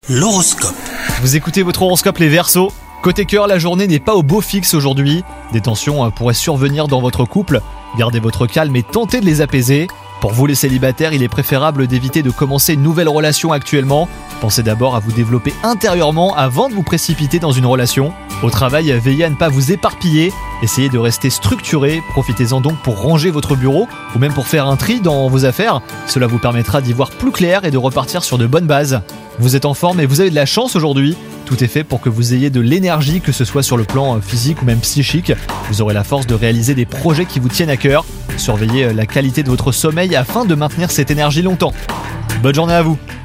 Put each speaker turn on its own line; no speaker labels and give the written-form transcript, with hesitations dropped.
L'horoscope.
Vous écoutez votre horoscope les Verseaux. Côté cœur, la journée n'est pas au beau fixe aujourd'hui. Des tensions pourraient survenir dans votre couple. Gardez votre calme et tentez de les apaiser. Pour vous les célibataires, il est préférable d'éviter de commencer une nouvelle relation actuellement. Pensez d'abord à vous développer intérieurement avant de vous précipiter dans une relation. Au travail, veillez à ne pas vous éparpiller. Essayez de rester structuré. Profitez-en donc pour ranger votre bureau ou même pour faire un tri dans vos affaires. Cela vous permettra d'y voir plus clair et de repartir sur de bonnes bases. Vous êtes en forme et vous avez de la chance aujourd'hui. Tout est fait pour que vous ayez de l'énergie, que ce soit sur le plan physique ou même psychique. Vous aurez la force de réaliser des projets qui vous tiennent à cœur. Surveillez la qualité de votre sommeil afin de maintenir cette énergie longtemps. Bonne journée à vous!